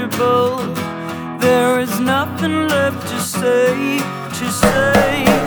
comfortable. There is nothing left to say, to say.